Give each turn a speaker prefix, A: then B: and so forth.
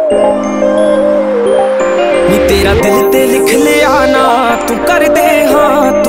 A: नी तेरा दिल ते लिख लिया ना तू कर दे हाँ